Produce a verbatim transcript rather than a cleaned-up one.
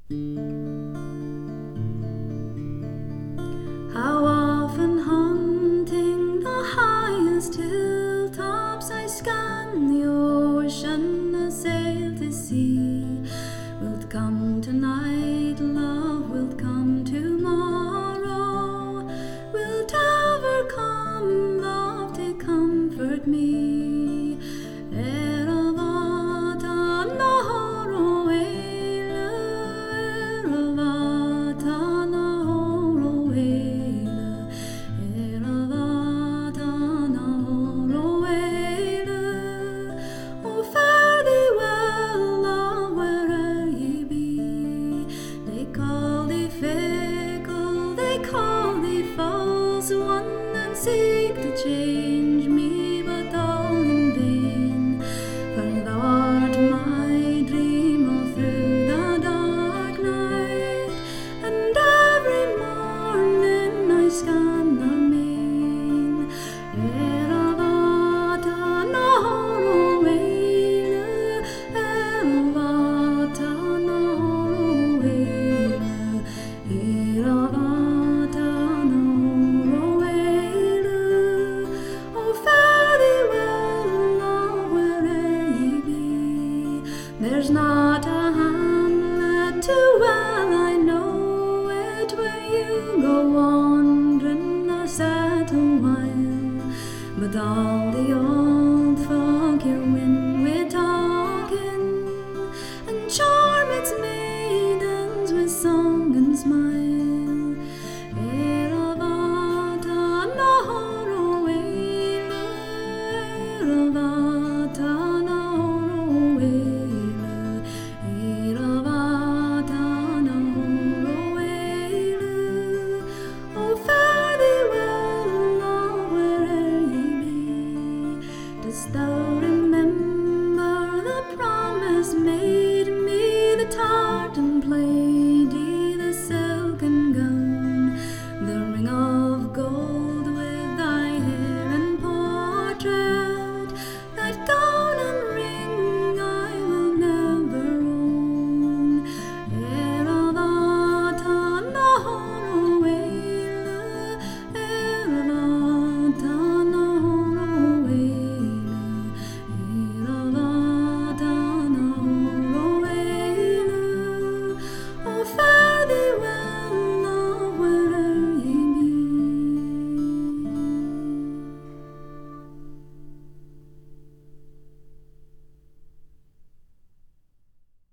How often hunting the highest hilltops I scan the ocean, I sail to sea. Wilt come tonight, love, wilt come tomorrow? Wilt ever come, love, to comfort me? Eravata nahoroelu, Eravata nahoroelu, Eravata nahoroelu. Oh, fare thee well, love, where'er ye be. They call thee fickle, they call thee false one, and seek to change me, but all in vain. For thou art my dream all through the dark night, and every morning I scan the main. Eravata nahoroelu, Eravata nahoroelu, Eravata nahoroelu. Oh, fare thee well, love, where'er ye be. There's not a hamlet too well I know it, where you go wandering a settle while, but all the